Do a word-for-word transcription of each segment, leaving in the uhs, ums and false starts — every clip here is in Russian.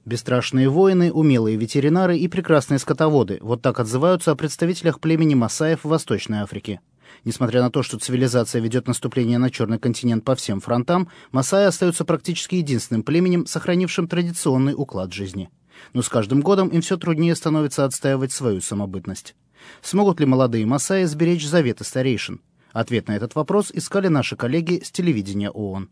Бесстрашные воины, умелые ветеринары и прекрасные скотоводы – вот так отзываются о представителях племени масаев в Восточной Африке. Несмотря на то, что цивилизация ведет наступление на Черный континент по всем фронтам, масаи остаются практически единственным племенем, сохранившим традиционный уклад жизни. Но с каждым годом им все труднее становится отстаивать свою самобытность. Смогут ли молодые масаи сберечь заветы старейшин? Ответ на этот вопрос искали наши коллеги с телевидения ООН.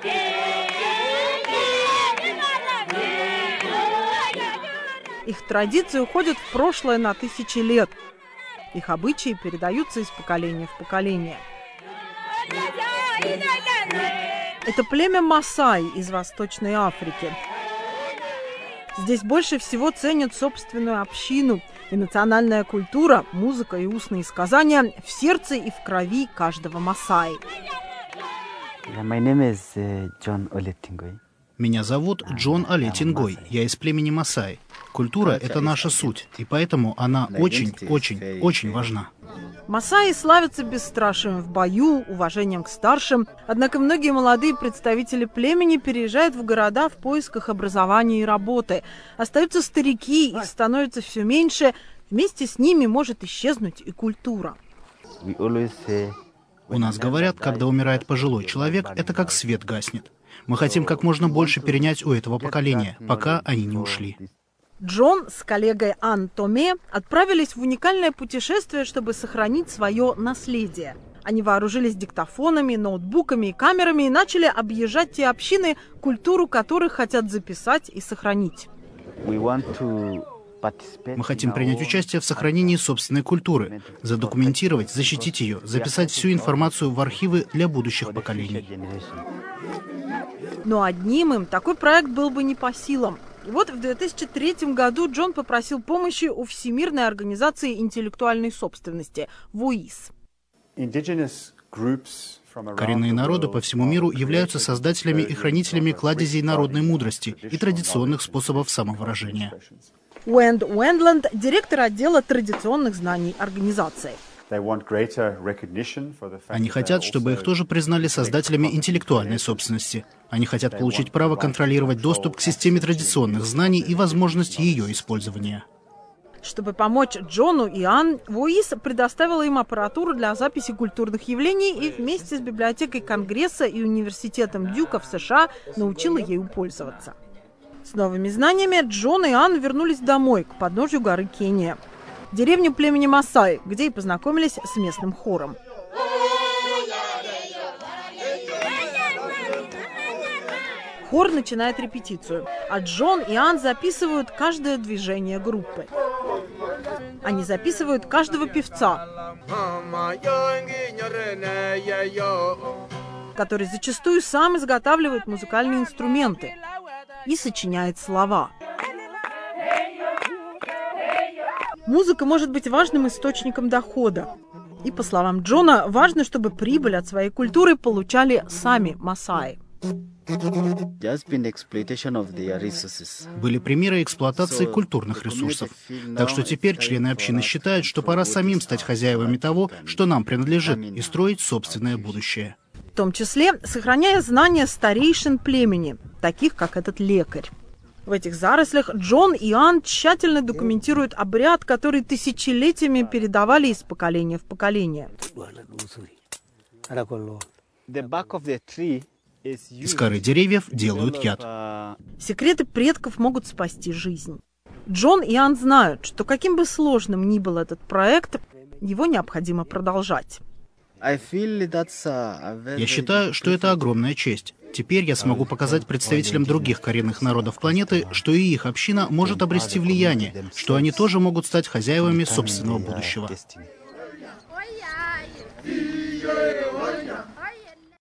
Их традиции уходят в прошлое на тысячи лет. Их обычаи передаются из поколения в поколение. Это племя Масаи из Восточной Африки. Здесь больше всего ценят собственную общину, и национальная культура, музыка и устные сказания в сердце и в крови каждого Масаи. My name is John Oletingoi. Меня зовут Джон Олетингой, я из племени Масаи. Культура – это наша суть, и поэтому она очень, очень, очень важна. Масаи славятся бесстрашием в бою, уважением к старшим, однако многие молодые представители племени переезжают в города в поисках образования и работы. Остаются старики, их становится все меньше, вместе с ними может исчезнуть и культура. У нас говорят, когда умирает пожилой человек, это как свет гаснет. Мы хотим как можно больше перенять у этого поколения, пока они не ушли. Джон с коллегой Ан Томе отправились в уникальное путешествие, чтобы сохранить свое наследие. Они вооружились диктофонами, ноутбуками и камерами и начали объезжать те общины, культуру которых хотят записать и сохранить. Мы хотим принять участие в сохранении собственной культуры, задокументировать, защитить ее, записать всю информацию в архивы для будущих поколений. Но одним им такой проект был бы не по силам. И вот в две тысячи третьем году Джон попросил помощи у Всемирной организации интеллектуальной собственности – ВОИС. Коренные народы по всему миру являются создателями и хранителями кладезей народной мудрости и традиционных способов самовыражения. Уэнд Уэндланд – директор отдела традиционных знаний организации. Они хотят, чтобы их тоже признали создателями интеллектуальной собственности. Они хотят получить право контролировать доступ к системе традиционных знаний и возможность ее использования. Чтобы помочь Джону и Ан, ВОИС предоставила им аппаратуру для записи культурных явлений и вместе с библиотекой Конгресса и университетом Дюка в США научила ею пользоваться. С новыми знаниями Джон и Ан вернулись домой, к подножью горы Кения. В деревню племени Масаи, где и познакомились с местным хором. Хор начинает репетицию, а Джон и Ан записывают каждое движение группы. Они записывают каждого певца, который зачастую сам изготавливает музыкальные инструменты и сочиняет слова. Музыка может быть важным источником дохода. И, по словам Джона, важно, чтобы прибыль от своей культуры получали сами масаи. Были примеры эксплуатации культурных ресурсов. Так что теперь члены общины считают, что пора самим стать хозяевами того, что нам принадлежит, и строить собственное будущее. В том числе сохраняя знания старейшин племени, таких как этот лекарь. В этих зарослях Джон и Ан тщательно документируют обряд, который тысячелетиями передавали из поколения в поколение. Из коры деревьев делают яд. Секреты предков могут спасти жизнь. Джон и Ан знают, что каким бы сложным ни был этот проект, его необходимо продолжать. Я считаю, что это огромная честь. Теперь я смогу показать представителям других коренных народов планеты, что и их община может обрести влияние, что они тоже могут стать хозяевами собственного будущего.